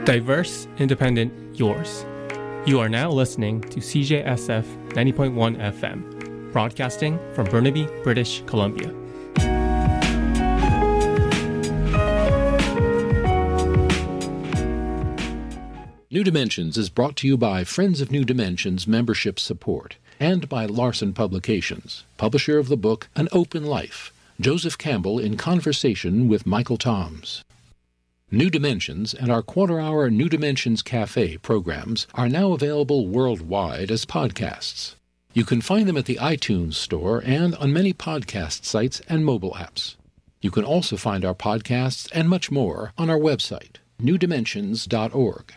Diverse, independent, yours. You are now listening to CJSF 90.1 FM, broadcasting from Burnaby, British Columbia. New Dimensions is brought to you by Friends of New Dimensions membership support and by Larson Publications, publisher of the book An Open Life, Joseph Campbell in conversation with Michael Toms. New Dimensions and our quarter-hour New Dimensions Cafe programs are now available worldwide as podcasts. You can find them at the iTunes Store and on many podcast sites and mobile apps. You can also find our podcasts and much more on our website, newdimensions.org.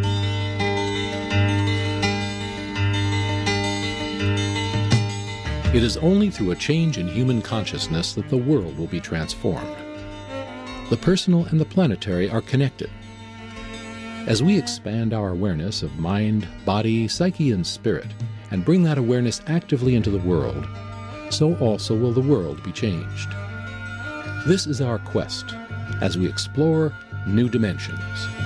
It is only through a change in human consciousness that the world will be transformed. The personal and the planetary are connected. As we expand our awareness of mind, body, psyche, and spirit, and bring that awareness actively into the world, so also will the world be changed. This is our quest as we explore new dimensions.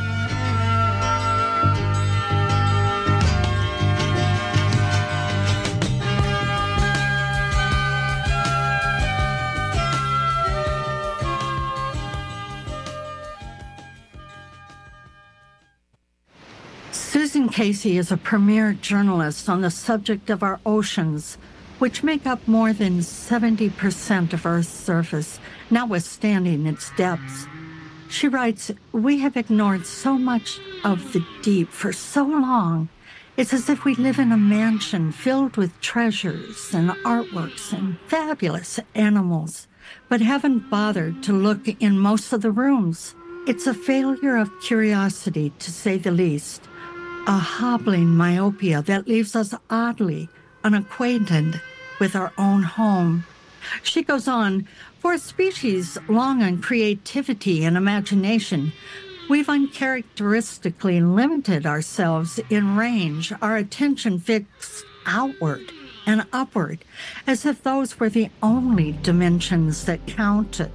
Susan Casey is a premier journalist on the subject of our oceans, which make up more than 70% of Earth's surface, notwithstanding its depths. She writes, "We have ignored so much of the deep for so long. It's as if we live in a mansion filled with treasures and artworks and fabulous animals, but haven't bothered to look in most of the rooms. It's a failure of curiosity, to say the least. A hobbling myopia that leaves us oddly unacquainted with our own home." She goes on, "For a species long on creativity and imagination, we've uncharacteristically limited ourselves in range, our attention fixed outward and upward, as if those were the only dimensions that counted.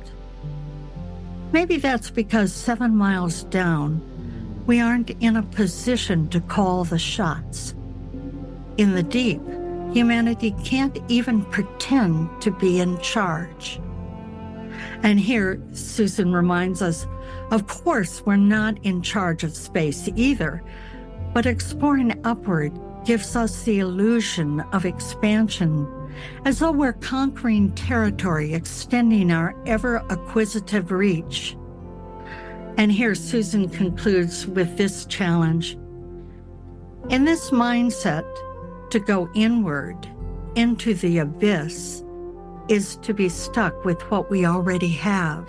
Maybe that's because 7 miles down, we aren't in a position to call the shots. In the deep, humanity can't even pretend to be in charge." And here, Susan reminds us, of course, we're not in charge of space either, but exploring upward gives us the illusion of expansion, as though we're conquering territory, extending our ever-acquisitive reach. And here Susan concludes with this challenge. In this mindset, to go inward into the abyss is to be stuck with what we already have.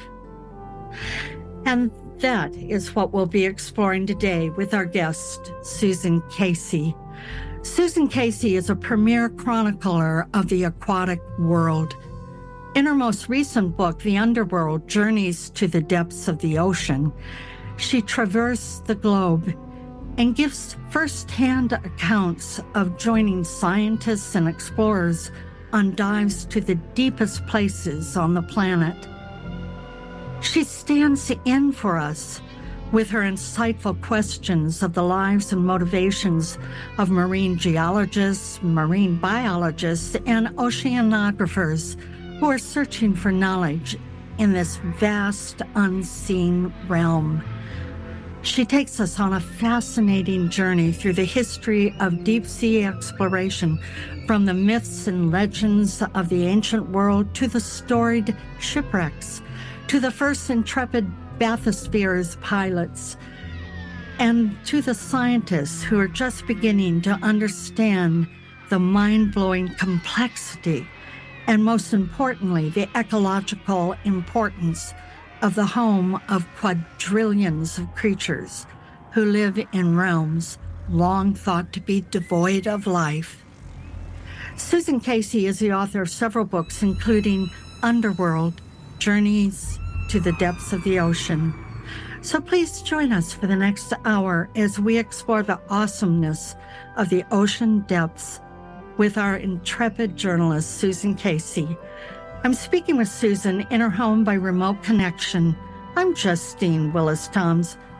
And that is what we'll be exploring today with our guest, Susan Casey. Susan Casey is a premier chronicler of the aquatic world. In her most recent book, The Underworld: Journeys to the Depths of the Ocean, she traversed the globe and gives first-hand accounts of joining scientists and explorers on dives to the deepest places on the planet. She stands in for us with her insightful questions of the lives and motivations of marine geologists, marine biologists, and oceanographers who are searching for knowledge in this vast, unseen realm. She takes us on a fascinating journey through the history of deep-sea exploration, from the myths and legends of the ancient world to the storied shipwrecks, to the first intrepid bathyspheres pilots, and to the scientists who are just beginning to understand the mind-blowing complexity and, most importantly, the ecological importance of the home of quadrillions of creatures who live in realms long thought to be devoid of life. Susan Casey is the author of several books, including Underworld: Journeys to the Depths of the Ocean. So please join us for the next hour as we explore the awesomeness of the ocean depths with our intrepid journalist, Susan Casey. I'm speaking with Susan in her home by remote connection. I'm Justine Willis Toms.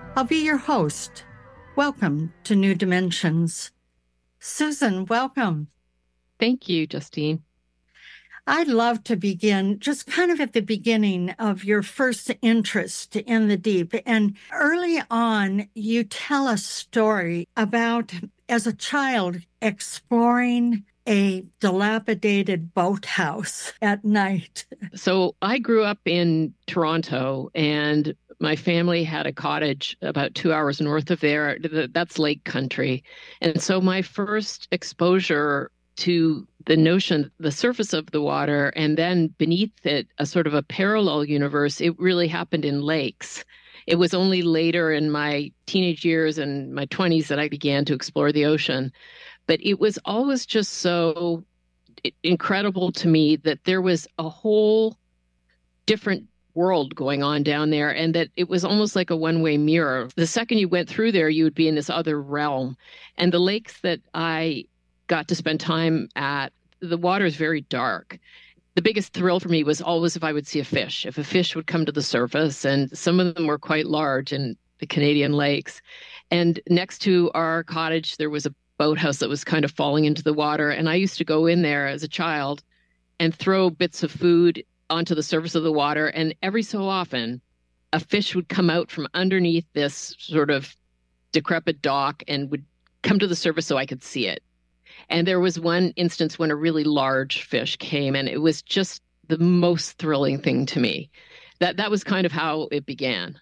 I'll be your host. Welcome to New Dimensions. Susan, welcome. Thank you, Justine. I'd love to begin just kind of at the beginning of your first interest in the deep. And early on, you tell a story about, as a child, exploring a dilapidated boathouse at night. So I grew up in Toronto, and my family had a cottage about 2 hours north of there. That's lake country. And so my first exposure to the notion, the surface of the water, and then beneath it, a sort of a parallel universe, it really happened in lakes. It was only later in my teenage years and my 20s that I began to explore the ocean. But it was always just so incredible to me that there was a whole different world going on down there, and that it was almost like a one-way mirror. The second you went through there, you would be in this other realm. And the lakes that I got to spend time at, the water is very dark. The biggest thrill for me was always if I would see a fish, if a fish would come to the surface, and some of them were quite large in the Canadian lakes. And next to our cottage, there was a boathouse that was kind of falling into the water. And I used to go in there as a child and throw bits of food onto the surface of the water. And every so often, a fish would come out from underneath this sort of decrepit dock and would come to the surface so I could see it. And there was one instance when a really large fish came, and it was just the most thrilling thing to me. That was kind of how it began.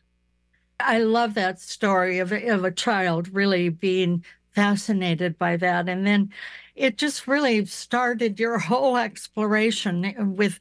I love that story of a child really being fascinated by that. And then it just really started your whole exploration with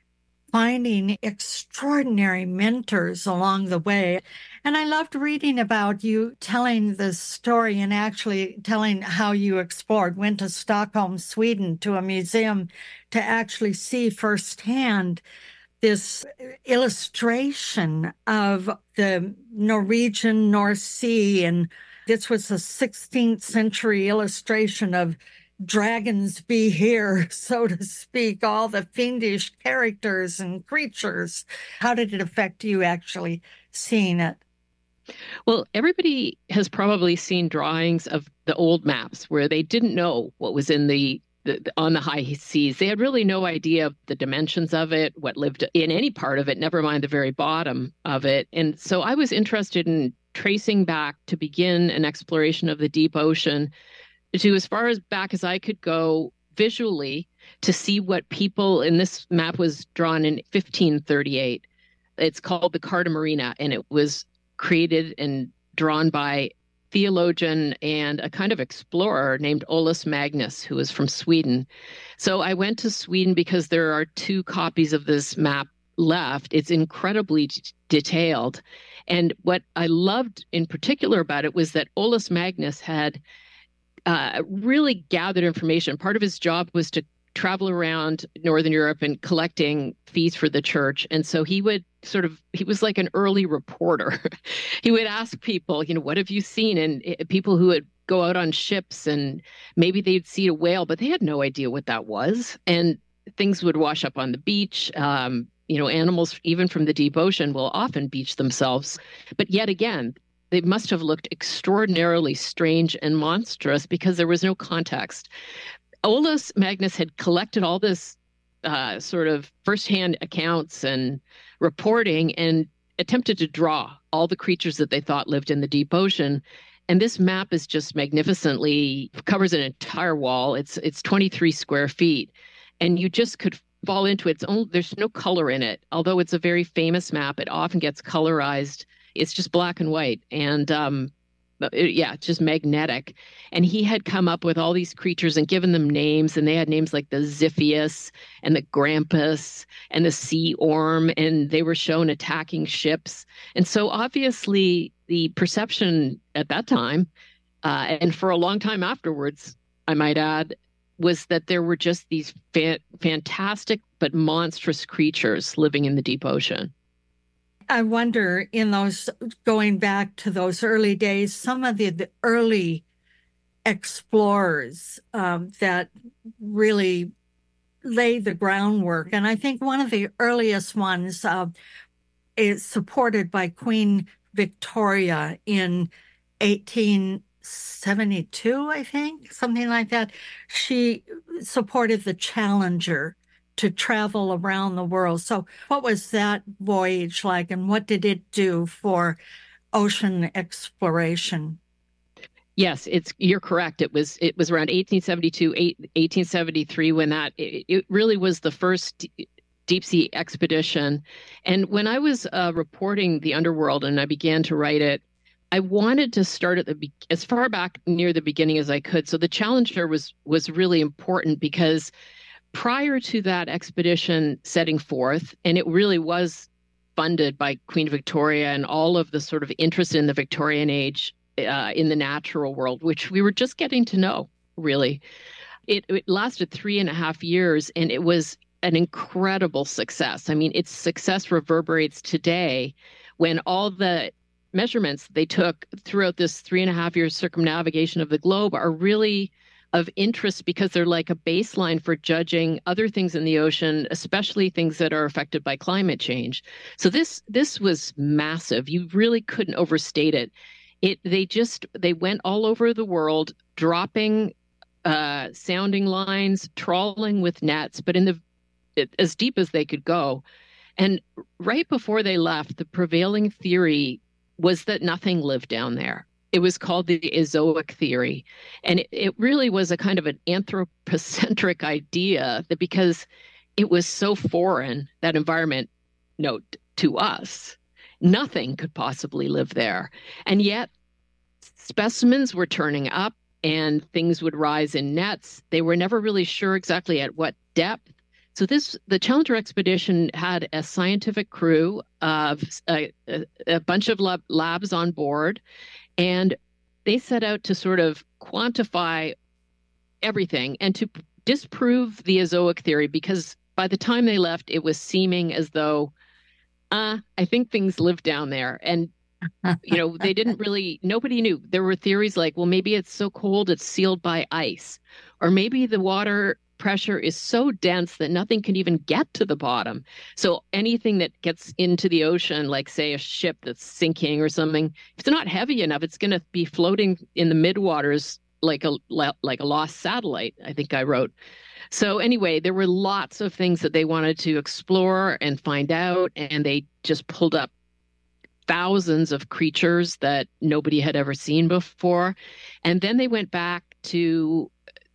finding extraordinary mentors along the way. And I loved reading about you telling this story and actually telling how you explored, went to Stockholm, Sweden, to a museum to actually see firsthand this illustration of the Norwegian North Sea. And this was a 16th century illustration of dragons be here, so to speak, all the fiendish characters and creatures. How did it affect you actually seeing it? Well, everybody has probably seen drawings of the old maps where they didn't know what was in on the high seas. They had really no idea of the dimensions of it, what lived in any part of it, never mind the very bottom of it. And so I was interested in tracing back to begin an exploration of the deep ocean to as far as back as I could go visually to see what people, and this map was drawn in 1538. It's called the Carta Marina, and it was created and drawn by theologian and a kind of explorer named Olaus Magnus, who was from Sweden. So I went to Sweden because there are 2 copies of this map left. It's incredibly detailed. And what I loved in particular about it was that Olaus Magnus had really gathered information. Part of his job was to travel around Northern Europe and collecting fees for the church. And so he was like an early reporter. He would ask people, what have you seen? And people who would go out on ships and maybe they'd see a whale, but they had no idea what that was. And things would wash up on the beach. Animals, even from the deep ocean, will often beach themselves. But yet again, they must have looked extraordinarily strange and monstrous because there was no context. Olaus Magnus had collected all this sort of firsthand accounts and reporting and attempted to draw all the creatures that they thought lived in the deep ocean. And this map is just magnificently, covers an entire wall. It's 23 square feet. And you just could fall into its own, there's no color in it. Although it's a very famous map, it often gets colorized. It's just black and white. And it's just magnetic. And he had come up with all these creatures and given them names, and they had names like the Ziphius and the Grampus and the Sea Orm, and they were shown attacking ships. And so obviously the perception at that time, and for a long time afterwards, I might add, was that there were just these fantastic but monstrous creatures living in the deep ocean. I wonder, going back to those early days, some of the early explorers that really laid the groundwork. And I think one of the earliest ones is supported by Queen Victoria in 1872, I think, something like that. She supported the Challenger to travel around the world. So what was that voyage like, and what did it do for ocean exploration? Yes, you're correct. It was around 1872, 1873 when it really was the first deep sea expedition. And when I was reporting the underworld and I began to write it, I wanted to start at as far back near the beginning as I could. So the Challenger was really important because prior to that expedition setting forth, and it really was funded by Queen Victoria and all of the sort of interest in the Victorian age in the natural world, which we were just getting to know, really. It lasted 3.5 years, and it was an incredible success. I mean, its success reverberates today when all the measurements they took throughout this 3.5 year circumnavigation of the globe are really of interest because they're like a baseline for judging other things in the ocean, especially things that are affected by climate change. So this was massive. You really couldn't overstate it. They went all over the world, dropping sounding lines, trawling with nets, but as deep as they could go. And right before they left, the prevailing theory was that nothing lived down there. It was called the Azoic theory. And it really was a kind of an anthropocentric idea that because it was so foreign, that environment, to us, nothing could possibly live there. And yet specimens were turning up and things would rise in nets. They were never really sure exactly at what depth. So the Challenger expedition had a scientific crew of a bunch of labs on board, and they set out to sort of quantify everything and to disprove the Azoic theory, because by the time they left, it was seeming as though, I think things live down there. And, they didn't really, nobody knew. There were theories like, well, maybe it's so cold, it's sealed by ice, or maybe the water pressure is so dense that nothing can even get to the bottom. So anything that gets into the ocean, like say a ship that's sinking or something, if it's not heavy enough, it's going to be floating in the midwaters like a lost satellite, I think I wrote. So anyway, there were lots of things that they wanted to explore and find out, and they just pulled up thousands of creatures that nobody had ever seen before. And then they went back to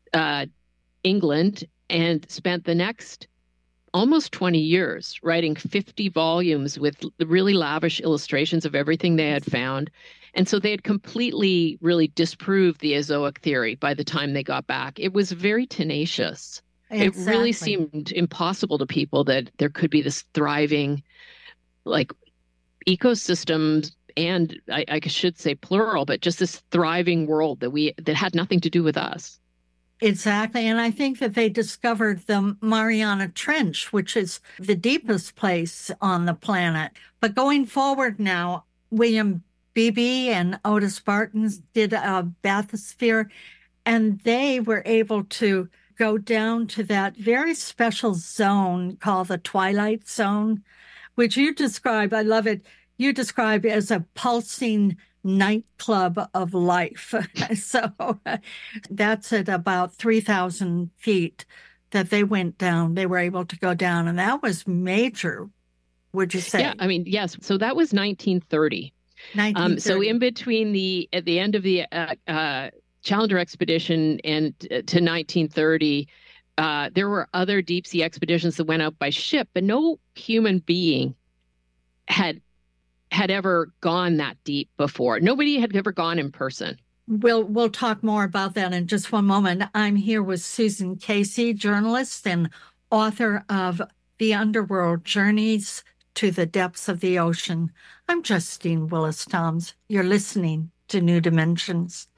England and spent the next almost 20 years writing 50 volumes with really lavish illustrations of everything they had found. And so they had completely really disproved the Azoic theory by the time they got back. It was very tenacious. Exactly. It really seemed impossible to people that there could be this thriving, like, ecosystems, and I should say plural, but just this thriving world that had nothing to do with us. Exactly. And I think that they discovered the Mariana Trench, which is the deepest place on the planet. But going forward now, William Beebe and Otis Barton did a bathysphere, and they were able to go down to that very special zone called the Twilight Zone, which you describe, I love it, you describe as a pulsing nightclub of life. So that's at about 3,000 feet that they went down. They were able to go down, and that was major, would you say? Yeah, I mean, yes. So that was 1930. So in between at the end of the Challenger expedition and to 1930, there were other deep sea expeditions that went out by ship, but no human being had ever gone that deep before. Nobody had ever gone in person. We'll talk more about that in just one moment. I'm here with Susan Casey, journalist and author of The Underworld: Journeys to the Depths of the Ocean. I'm Justine Willis-Toms. You're listening to New Dimensions.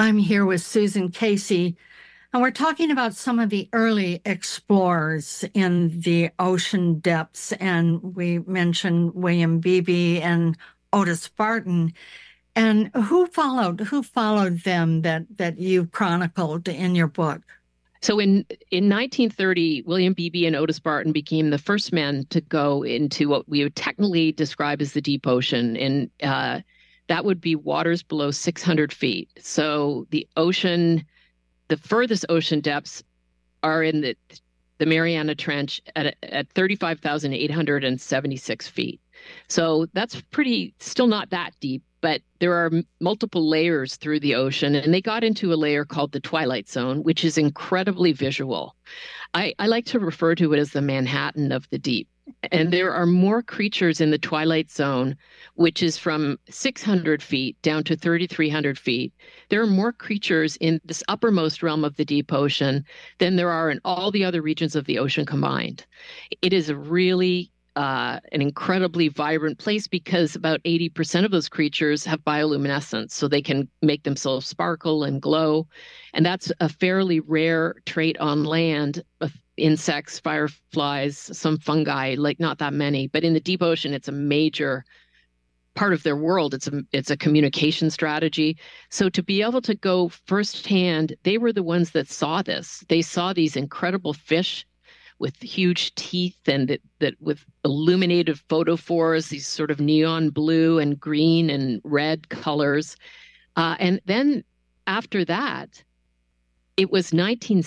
I'm here with Susan Casey, and we're talking about some of the early explorers in the ocean depths. And we mentioned William Beebe and Otis Barton. And who followed them that you chronicled in your book? So in 1930, William Beebe and Otis Barton became the first men to go into what we would technically describe as the deep ocean. And that would be waters below 600 feet. So the furthest ocean depths are in the Mariana Trench at 35,876 feet. So that's still not that deep, but there are multiple layers through the ocean, and they got into a layer called the Twilight Zone, which is incredibly visual. I like to refer to it as the Manhattan of the deep. And there are more creatures in the Twilight Zone, which is from 600 feet down to 3,300 feet. There are more creatures in this uppermost realm of the deep ocean than there are in all the other regions of the ocean combined. It is a really an incredibly vibrant place because about 80% of those creatures have bioluminescence, so they can make themselves sparkle and glow. And that's a fairly rare trait on land of insects, fireflies, some fungi, like not that many. But in the deep ocean, it's a major part of their world. It's a communication strategy. So to be able to go firsthand, they were the ones that saw this. They saw these incredible fish with huge teeth and that with illuminated photophores, these sort of neon blue and green and red colors. And then after that, it was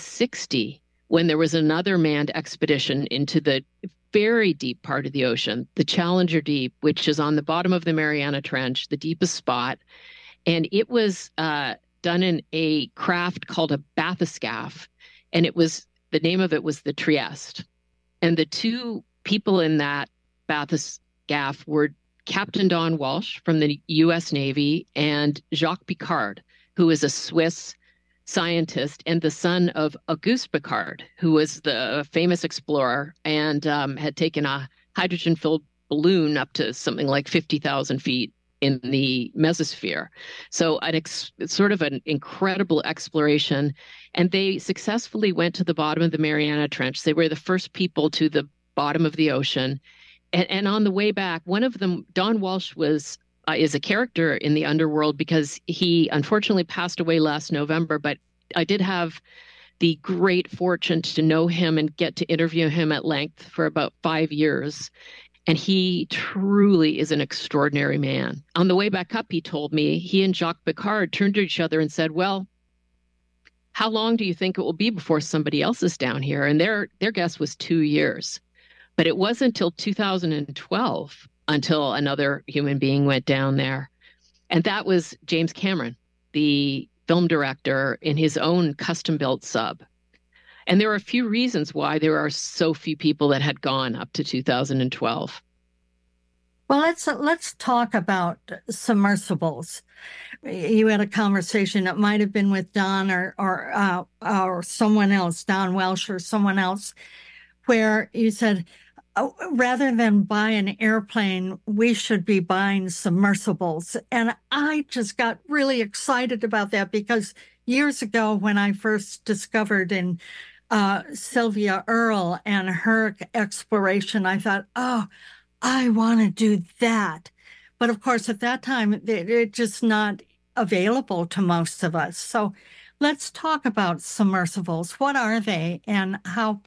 1960 when there was another manned expedition into the very deep part of the ocean, the Challenger Deep, which is on the bottom of the Mariana Trench, the deepest spot. And it was done in a craft called a bathyscaphe. And the name of it was the Trieste. And the two people in that bathyscaphe were Captain Don Walsh from the U.S. Navy and Jacques Piccard, who is a Swiss scientist and the son of Auguste Piccard, who was the famous explorer and had taken a hydrogen-filled balloon up to something like 50,000 feet in the mesosphere. So it's sort of an incredible exploration. And they successfully went to the bottom of the Mariana Trench. They were the first people to the bottom of the ocean. And on the way back, one of them, Don Walsh, is a character in the underworld because he unfortunately passed away last November. But I did have the great fortune to know him and get to interview him at length for about 5 years. And he truly is an extraordinary man. On the way back up, he told me, he and Jacques Piccard turned to each other and said, well, how long do you think it will be before somebody else is down here? And their guess was 2 years. But it wasn't until 2012 until another human being went down there. And that was James Cameron, the film director, in his own custom-built sub. And there are a few reasons why there are so few people that had gone up to 2012. Well, let's talk about submersibles. You had a conversation that might have been with Don or someone else, Don Welsh or someone else, where you said, rather than buy an airplane, we should be buying submersibles. And I just got really excited about that because years ago when I first discovered in Sylvia Earle and her exploration, I thought, oh, I want to do that. But of course, at that time, it's just not available to most of us. So let's talk about submersibles. What are they and how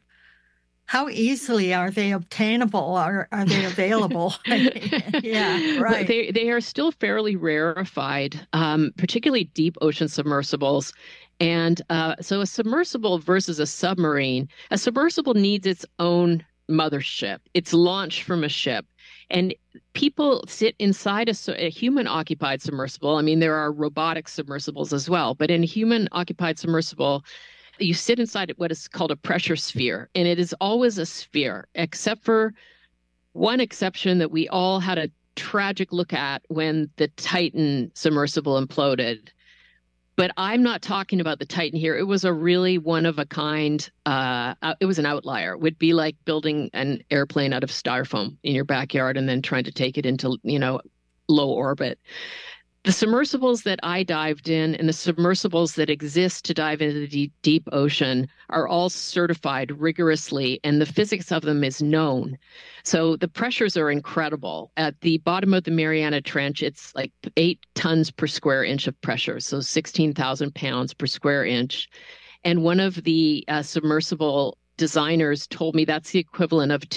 easily are they obtainable or are they available? Yeah, right. They are still fairly rarefied, particularly deep ocean submersibles. And so a submersible versus a submarine needs its own mothership. It's launched from a ship. And people sit inside a human-occupied submersible. I mean, there are robotic submersibles as well. But in a human-occupied submersible, you sit inside what is called a pressure sphere. And it is always a sphere, except for one exception that we all had a tragic look at when the Titan submersible imploded. But I'm not talking about the Titan here. It was a really one-of-a-kind, it was an outlier. It would be like building an airplane out of styrofoam in your backyard and then trying to take it into, low orbit. The submersibles that I dived in and the submersibles that exist to dive into the deep ocean are all certified rigorously, and the physics of them is known. So the pressures are incredible. At the bottom of the Mariana Trench, it's like 8 tons per square inch of pressure, so 16,000 pounds per square inch. And one of the submersible designers told me that's the equivalent of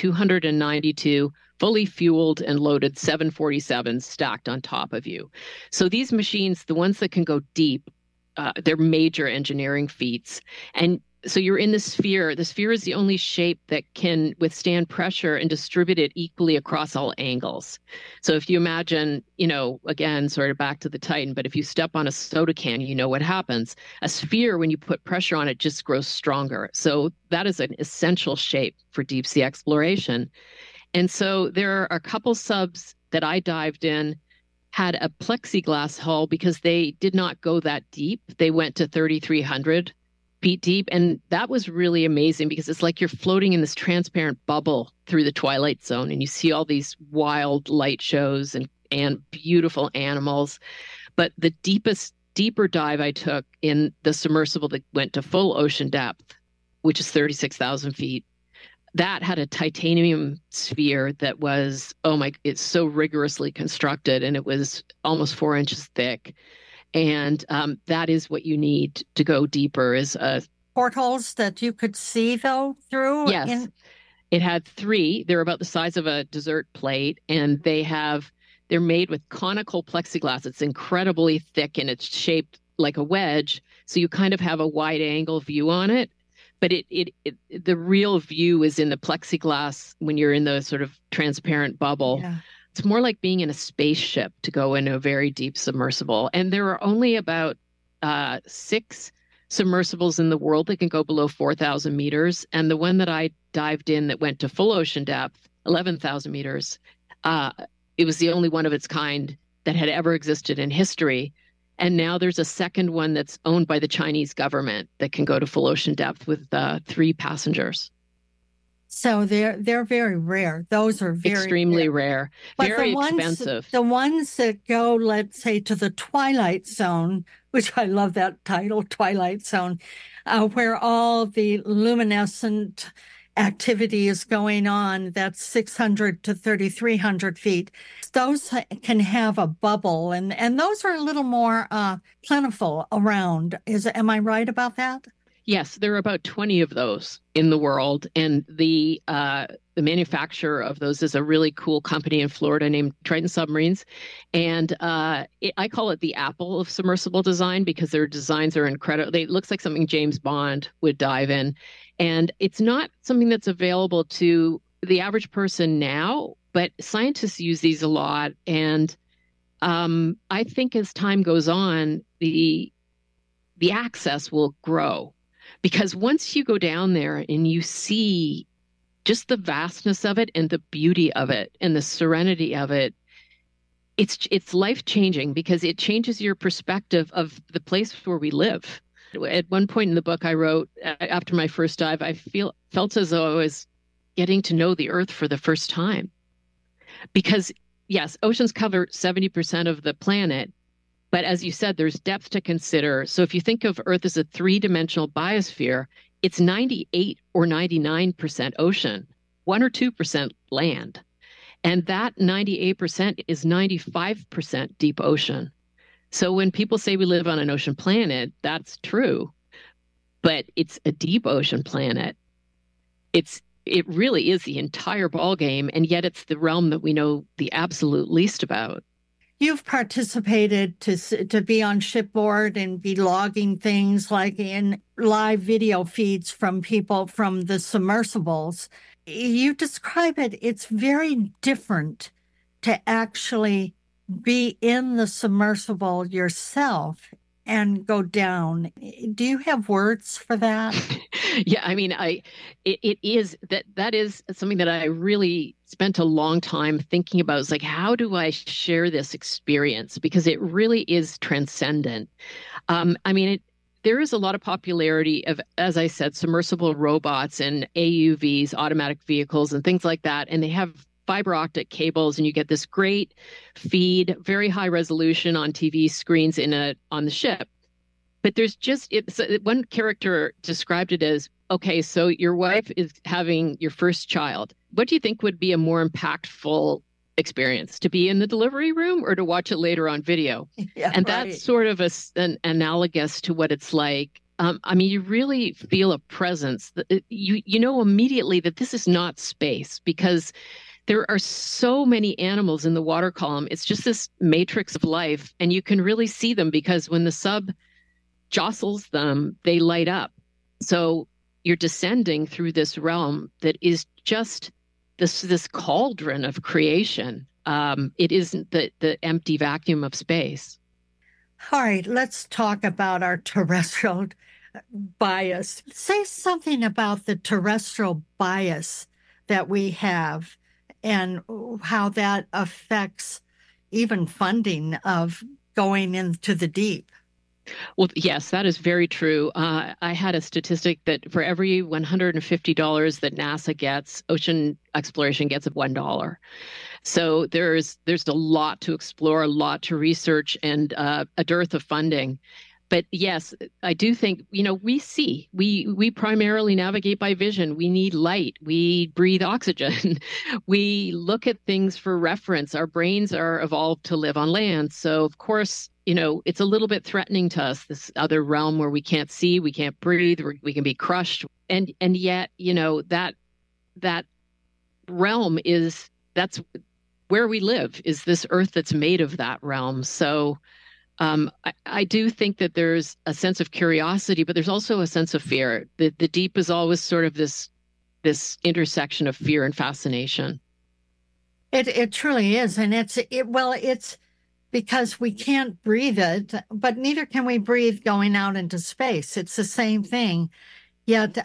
292 fully fueled and loaded 747s stacked on top of you. So these machines, the ones that can go deep, they're major engineering feats. And so you're in the sphere. The sphere is the only shape that can withstand pressure and distribute it equally across all angles. So if you imagine, again, sort of back to the Titan, but if you step on a soda can, you know what happens. A sphere, when you put pressure on it, just grows stronger. So that is an essential shape for deep sea exploration. And so there are a couple subs that I dived in had a plexiglass hull because they did not go that deep. They went to 3,300 feet deep. And that was really amazing because it's like you're floating in this transparent bubble through the twilight zone, and you see all these wild light shows and beautiful animals. But the deeper dive I took in the submersible that went to full ocean depth, which is 36,000 feet, that had a titanium sphere that was, it's so rigorously constructed, and it was almost 4 inches thick. And that is what you need to go deeper is portholes that you could see, though, through? Yes. It had 3. They're about the size of a dessert plate, and they're made with conical plexiglass. It's incredibly thick, and it's shaped like a wedge, so you kind of have a wide angle view on it. But the real view is in the plexiglass when you're in the sort of transparent bubble. Yeah. It's more like being in a spaceship to go into a very deep submersible. And there are only about 6 submersibles in the world that can go below 4,000 meters. And the one that I dived in that went to full ocean depth, 11,000 meters, it was the only one of its kind that had ever existed in history. And now there's a second one that's owned by the Chinese government that can go to full ocean depth with 3 passengers. So they're very rare. Those are very extremely rare. But very expensive. The ones that go, let's say, to the Twilight Zone, which I love that title, Twilight Zone, where all the luminescent activity is going on, that's 600 to 3,300 feet. Those can have a bubble, and those are a little more plentiful around. Am I right about that? Yes, there are about 20 of those in the world, and the manufacturer of those is a really cool company in Florida named Triton Submarines, and I call it the Apple of submersible design because their designs are incredible. It looks like something James Bond would dive in, and it's not something that's available to the average person now, but scientists use these a lot, and I think as time goes on, the access will grow. Because once you go down there and you see just the vastness of it and the beauty of it and the serenity of it, it's life-changing because it changes your perspective of the place where we live. At one point in the book I wrote, after my first dive, I felt as though I was getting to know the Earth for the first time. Because, yes, oceans cover 70% of the planet, but as you said, there's depth to consider. So if you think of Earth as a 3-dimensional biosphere, it's 98 or 99% ocean, 1 or 2% land. And that 98% is 95% deep ocean. So when people say we live on an ocean planet, that's true. But it's a deep ocean planet. It really is the entire ballgame, and yet it's the realm that we know the absolute least about. You've participated to be on shipboard and be logging things like in live video feeds from people from the submersibles. You describe it's very different to actually be in the submersible yourself and go down. Do you have words for that? Yeah, I mean, it is that is something that I really spent a long time thinking about. It's like, how do I share this experience? Because it really is transcendent. There is a lot of popularity of, as I said, submersible robots and AUVs, automatic vehicles, and things like that. And they have fiber optic cables, and you get this great feed, very high resolution on TV screens on the ship. But there's one character described it as, okay, so your wife is having your first child. What do you think would be a more impactful experience, to be in the delivery room or to watch it later on video? Yeah, and right. that's sort of an analogous to what it's like. You really feel a presence. You know immediately that this is not space, because there are so many animals in the water column. It's just this matrix of life, and you can really see them because when the sub jostles them, they light up. So you're descending through this realm that is just this cauldron of creation. It isn't the empty vacuum of space. All right, let's talk about our terrestrial bias. Say something about the terrestrial bias that we have and how that affects even funding of going into the deep. Well, yes, that is very true. I had a statistic that for every $150 that NASA gets, ocean exploration gets $1. So there's a lot to explore, a lot to research, and a dearth of funding. But yes, I do think, we primarily navigate by vision. We need light. We breathe oxygen. We look at things for reference. Our brains are evolved to live on land. So, of course, it's a little bit threatening to us, this other realm where we can't see, we can't breathe, we can be crushed. And yet, that realm that's where we live, is this earth that's made of that realm. So I do think that there's a sense of curiosity, but there's also a sense of fear. The deep is always sort of this intersection of fear and fascination. It truly is. And it's because we can't breathe it, but neither can we breathe going out into space. It's the same thing. Yet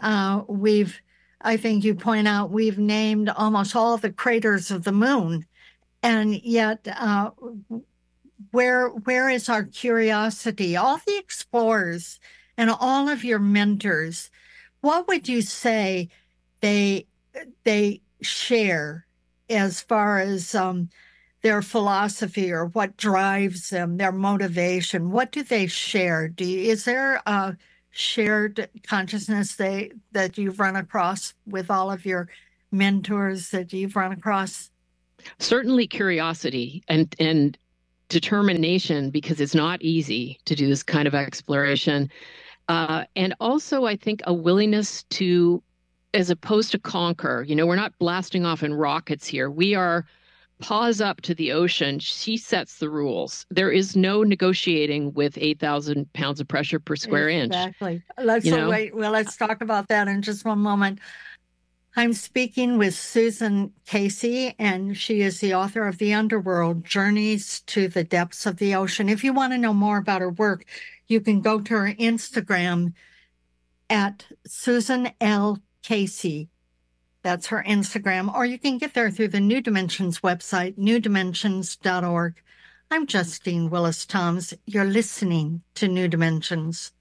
I think you point out, we've named almost all the craters of the moon. And yet, where is our curiosity? All the explorers and all of your mentors, what would you say they share as far as their philosophy, or what drives them, their motivation? What do they share? Is there a shared consciousness that you've run across with all of your mentors that you've run across? Certainly curiosity and determination, because it's not easy to do this kind of exploration. And also, I think, a willingness to, as opposed to conquer, we're not blasting off in rockets here. We are paws up to the ocean. She sets the rules. There is no negotiating with 8,000 pounds of pressure per square inch. Exactly. Let's talk about that in just one moment. I'm speaking with Susan Casey, and she is the author of The Underworld: Journeys to the Depths of the Ocean. If you want to know more about her work, you can go to her Instagram at Susan L. Casey. That's her Instagram, or you can get there through the New Dimensions website, newdimensions.org. I'm Justine Willis-Toms. You're listening to New Dimensions.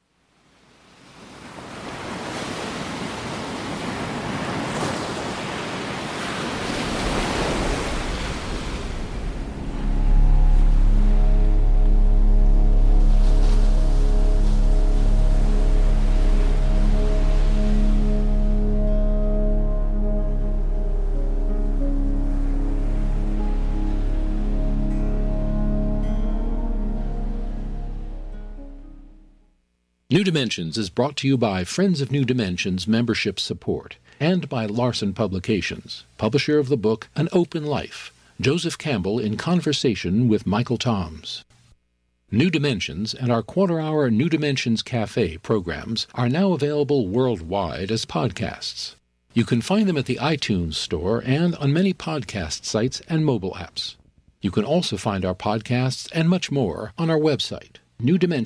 New Dimensions is brought to you by Friends of New Dimensions membership support and by Larson Publications, publisher of the book An Open Life, Joseph Campbell in conversation with Michael Toms. New Dimensions and our quarter-hour New Dimensions Cafe programs are now available worldwide as podcasts. You can find them at the iTunes Store and on many podcast sites and mobile apps. You can also find our podcasts and much more on our website, newdimensions.org.